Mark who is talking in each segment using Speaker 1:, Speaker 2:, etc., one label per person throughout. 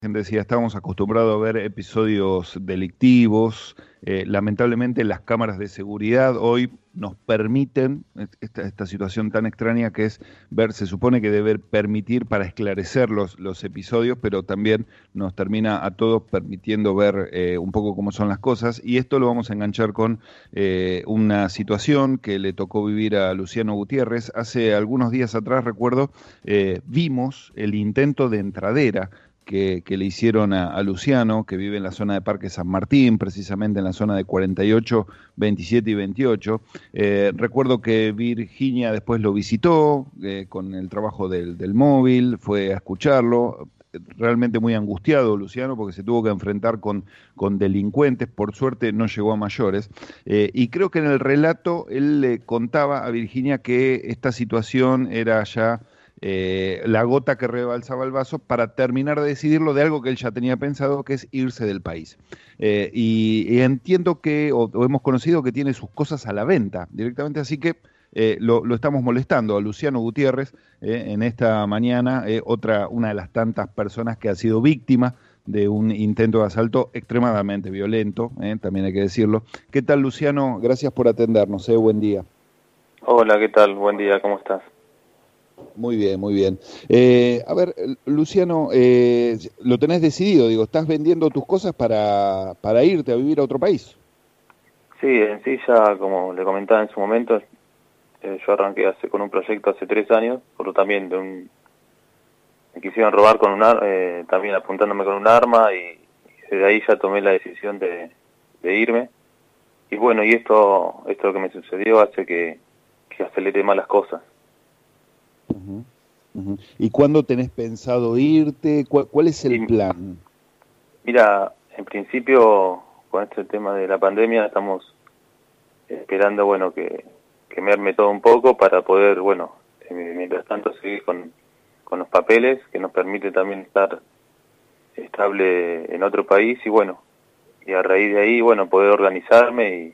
Speaker 1: Decía, estábamos acostumbrados a ver episodios delictivos. Lamentablemente las cámaras de seguridad hoy nos permiten esta situación tan extraña que es ver, se supone que debe permitir para esclarecer los episodios, pero también nos termina a todos permitiendo ver un poco cómo son las cosas. Y esto lo vamos a enganchar con una situación que le tocó vivir a Luciano Gutiérrez. Hace algunos días atrás, recuerdo, vimos el intento de entradera que le hicieron a Luciano, que vive en la zona de Parque San Martín, precisamente en la zona de 48, 27 y 28. Recuerdo que Virginia después lo visitó con el trabajo del móvil, fue a escucharlo. Realmente muy angustiado Luciano porque se tuvo que enfrentar con delincuentes, por suerte no llegó a mayores, y creo que en el relato él le contaba a Virginia que esta situación era ya la gota que rebalsaba el vaso para terminar de decidirlo de algo que él ya tenía pensado, que es irse del país. Y entiendo que, o hemos conocido que tiene sus cosas a la venta directamente, así que lo estamos molestando a Luciano Gutiérrez en esta mañana, una de las tantas personas que ha sido víctima de un intento de asalto extremadamente violento, también hay que decirlo. ¿Qué tal, Luciano? Gracias por atendernos, buen día.
Speaker 2: Hola, ¿qué tal? Buen día, ¿cómo estás?
Speaker 1: Muy bien, muy bien. A ver, Luciano, lo tenés decidido, digo, ¿estás vendiendo tus cosas para irte a vivir a otro país?
Speaker 2: Sí, en sí ya, como le comentaba en su momento, yo arranqué con un proyecto hace 3 años, por lo también me quisieron robar con también apuntándome con un arma y desde ahí ya tomé la decisión de irme. Y bueno, y esto que me sucedió hace que acelere más las cosas.
Speaker 1: Uh-huh, uh-huh. ¿Y cuándo tenés pensado irte? ¿Cuál es el plan?
Speaker 2: Mira, en principio, con este tema de la pandemia, estamos esperando, bueno, que me arme todo un poco para poder, bueno, mientras tanto seguir con los papeles, que nos permite también estar estable en otro país y bueno, y a raíz de ahí, bueno, poder organizarme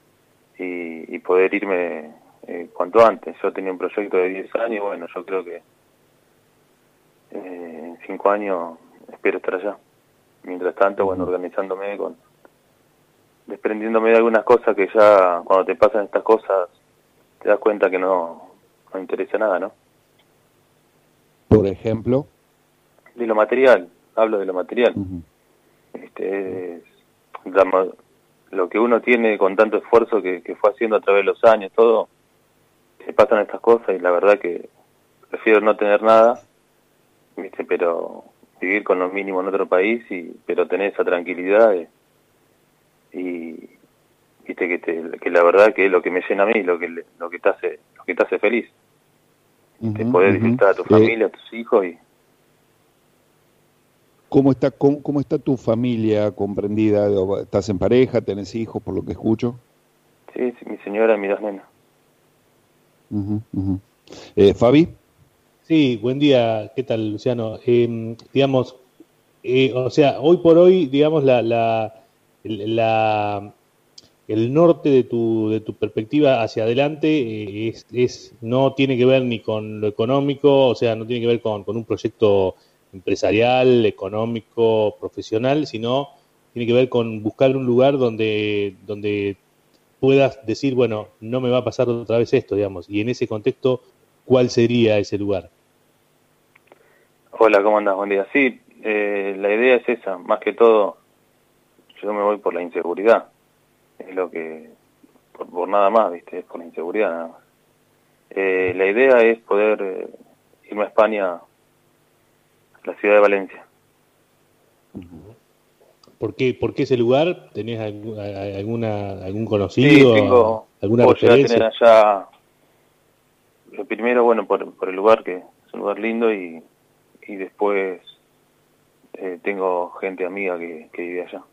Speaker 2: y poder irme cuanto antes. Yo tenía un proyecto de 10 años, bueno, yo creo que en 5 años espero estar allá. Mientras tanto, bueno, organizándome, desprendiéndome de algunas cosas que ya cuando te pasan estas cosas te das cuenta que no interesa nada, ¿no?
Speaker 1: Por ejemplo,
Speaker 2: de lo material, hablo de lo material.
Speaker 1: Uh-huh.
Speaker 2: Lo que uno tiene con tanto esfuerzo que fue haciendo a través de los años, todo, se pasan estas cosas y la verdad que prefiero no tener nada, ¿viste? Pero vivir con lo mínimo en otro país, pero tener esa tranquilidad y viste que la verdad que es lo que me llena a mí, lo que te hace feliz.
Speaker 1: Uh-huh,
Speaker 2: poder
Speaker 1: uh-huh.
Speaker 2: disfrutar a tu familia, a tus hijos y
Speaker 1: ¿Cómo está tu familia comprendida? ¿Estás en pareja? ¿Tenés hijos, por lo que escucho?
Speaker 2: Sí, mi señora y mis 2 nenas.
Speaker 1: Uh-huh, uh-huh. ¿Fabi?
Speaker 3: Sí, buen día. ¿Qué tal, Luciano? Digamos, o sea, hoy por hoy, digamos, el norte de tu perspectiva hacia adelante no tiene que ver ni con lo económico, o sea, no tiene que ver con un proyecto empresarial, económico, profesional, sino tiene que ver con buscar un lugar donde puedas decir, bueno, no me va a pasar otra vez esto, digamos, y en ese contexto, ¿cuál sería ese lugar?
Speaker 2: Hola, ¿cómo andás? Buen día. Sí, la idea es esa, más que todo, yo me voy por la inseguridad, es lo que, por nada más, ¿viste? Es por la inseguridad nada más. La idea es poder irme a España, la ciudad de Valencia.
Speaker 3: ¿Por qué ese lugar? ¿Tenés algún conocido?
Speaker 2: Sí,
Speaker 3: ¿Alguna
Speaker 2: puedo llegar a
Speaker 3: referencia?
Speaker 2: tener allá, lo primero, bueno, por el lugar, que es un lugar lindo, y después tengo gente amiga que vive allá.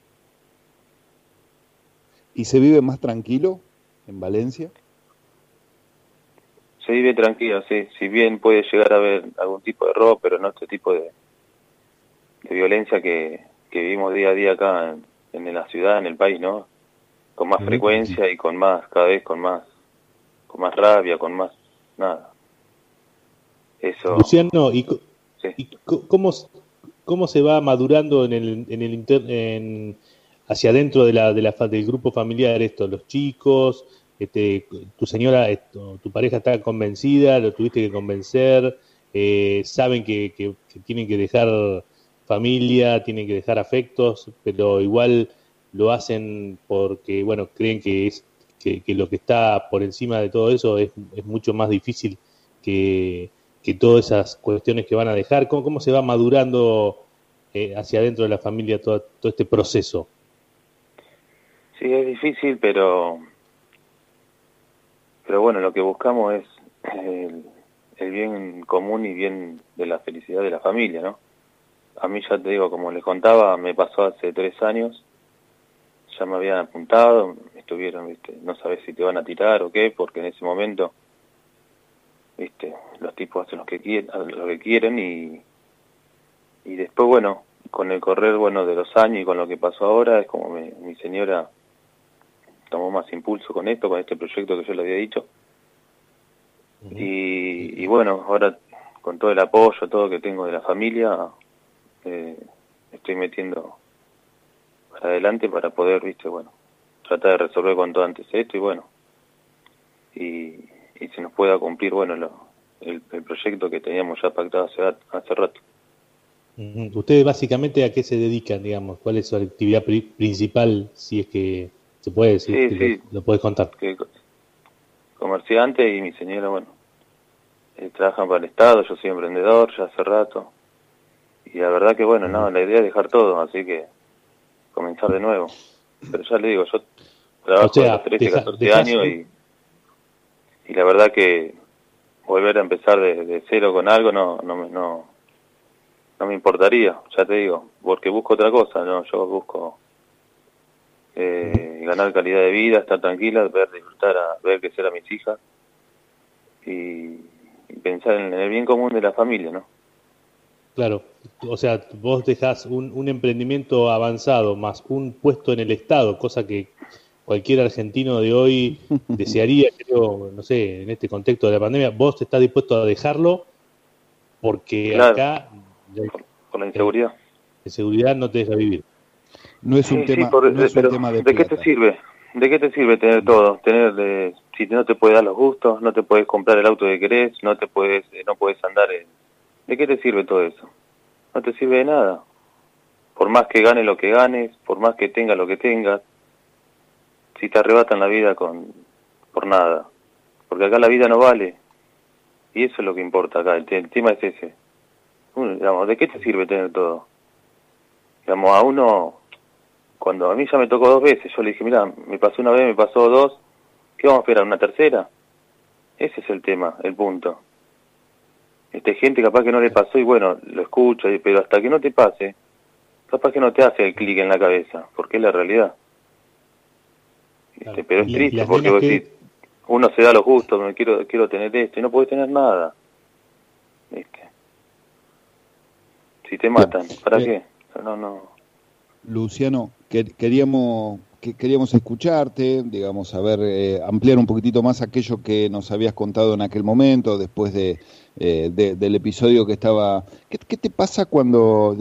Speaker 1: ¿Y se vive más tranquilo en Valencia?
Speaker 2: Se vive tranquilo, sí. Si bien puede llegar a haber algún tipo de robo, pero no este tipo de violencia que vivimos día a día acá en la ciudad, en el país, ¿no? Con más frecuencia y cada vez con más rabia, con más nada. Eso.
Speaker 3: Luciano,
Speaker 2: Sí.
Speaker 3: ¿y cómo cómo se va madurando hacia adentro del grupo familiar esto? Los chicos, tu señora, tu pareja está convencida, lo tuviste que convencer, saben que tienen que dejar familia, tienen que dejar afectos, pero igual lo hacen porque, bueno, creen que lo que está por encima de todo eso es mucho más difícil que todas esas cuestiones que van a dejar. ¿Cómo se va madurando hacia adentro de la familia todo este proceso?
Speaker 2: Sí, es difícil, pero bueno, lo que buscamos es el bien común y bien de la felicidad de la familia, ¿no? A mí, ya te digo, como les contaba, me pasó hace 3 años, ya me habían apuntado, estuvieron, ¿viste? No sabes si te van a tirar o qué, porque en ese momento, ¿viste? Los tipos hacen lo que quieren y después, bueno, con el correr, bueno, de los años y con lo que pasó ahora, es como mi señora tomó más impulso con esto, con este proyecto que yo le había dicho. Y bueno, ahora con todo el apoyo, todo que tengo de la familia, estoy metiendo para adelante para poder, ¿viste? Bueno, tratar de resolver cuanto antes esto y bueno, y se nos pueda cumplir, bueno, el proyecto que teníamos ya pactado hace rato.
Speaker 3: ¿Ustedes básicamente a qué se dedican, digamos? ¿Cuál es su actividad principal, si es que se puede decir?
Speaker 2: Sí.
Speaker 3: Lo puedes contar.
Speaker 2: Comerciante y mi señora, bueno, trabajan para el Estado, yo soy emprendedor ya hace rato. Y la verdad que, bueno, no, la idea es dejar todo, así que comenzar de nuevo. Pero ya le digo, yo trabajo de los 13, 14 años y la verdad que volver a empezar de cero con algo no me importaría, ya te digo, porque busco otra cosa, ¿no? Yo busco ganar calidad de vida, estar tranquila, disfrutar, ver crecer a mis hijas y pensar en el bien común de la familia, ¿no?
Speaker 3: Claro, o sea, vos dejás un emprendimiento avanzado más un puesto en el Estado, cosa que cualquier argentino de hoy desearía, creo, no sé, en este contexto de la pandemia. Vos estás dispuesto a dejarlo porque
Speaker 2: claro,
Speaker 3: acá
Speaker 2: por la inseguridad.
Speaker 3: La seguridad no te deja vivir.
Speaker 1: No es un tema, no es un tema de
Speaker 2: ¿de qué
Speaker 1: plata.
Speaker 2: te sirve? ¿De qué te sirve tener todo? Si no te puedes dar los gustos, no te puedes comprar el auto que querés, no puedes andar ¿de qué te sirve todo eso? No te sirve de nada. Por más que ganes lo que ganes, por más que tengas lo que tengas, si te arrebatan la vida por nada. Porque acá la vida no vale. Y eso es lo que importa acá, el tema es ese. Digamos, ¿de qué te sirve tener todo? Digamos, a uno, cuando a mí ya me tocó 2 veces, yo le dije, mira, me pasó una vez, me pasó 2, ¿qué vamos a esperar, una tercera? Ese es el tema, el punto. Gente capaz que no le pasó y bueno, lo escucha, pero hasta que no te pase, capaz que no te hace el clic en la cabeza, porque es la realidad.
Speaker 3: Claro.
Speaker 2: Pero es triste, porque vos decís, uno se da los gustos, quiero tener esto, y no podés tener nada. ¿Viste? Si te matan, ¿para qué? No.
Speaker 1: Luciano, queríamos escucharte, digamos, ampliar un poquitito más aquello que nos habías contado en aquel momento, después del episodio que estaba... ¿Qué te pasa cuando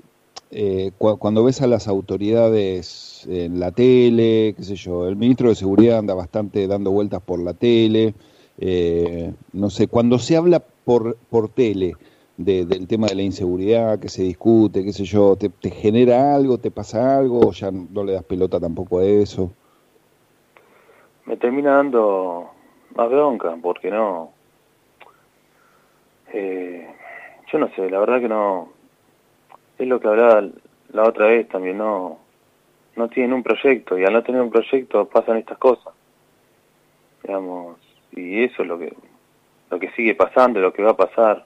Speaker 1: ves a las autoridades en la tele, qué sé yo? El ministro de Seguridad anda bastante dando vueltas por la tele, no sé, cuando se habla por tele del tema de la inseguridad que se discute, qué sé yo, ¿te genera algo, te pasa algo o ya no le das pelota tampoco a eso?
Speaker 2: Me termina dando más bronca, porque no... yo no sé, la verdad que no... Es lo que hablaba la otra vez también, no tienen un proyecto, y al no tener un proyecto pasan estas cosas. Digamos, y eso es lo que sigue pasando, lo que va a pasar.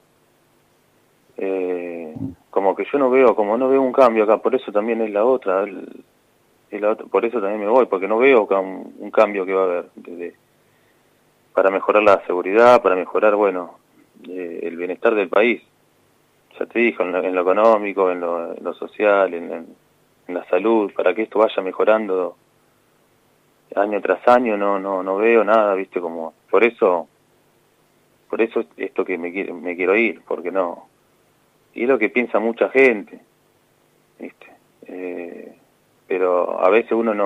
Speaker 2: Como que yo no veo un cambio acá, por eso también es la otra, por eso también me voy, porque no veo un cambio que va a haber para mejorar la seguridad, para mejorar, bueno, el bienestar del país. Ya te dijo, en lo económico, en lo social, en la salud, para que esto vaya mejorando año tras año, no veo nada, viste, como por eso esto que me quiero ir, porque no. Y es lo que piensa mucha gente. ¿viste? Pero a veces uno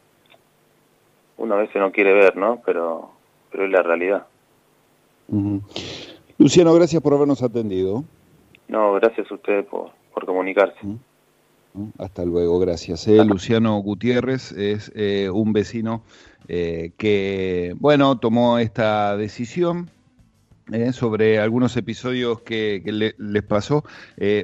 Speaker 2: a veces no quiere ver, ¿no? Pero es la realidad.
Speaker 1: Uh-huh. Luciano, gracias por habernos atendido.
Speaker 2: No, gracias a ustedes por comunicarse.
Speaker 1: Hasta luego, gracias. Luciano Gutiérrez es un vecino que, bueno, tomó esta decisión sobre algunos episodios que les pasó.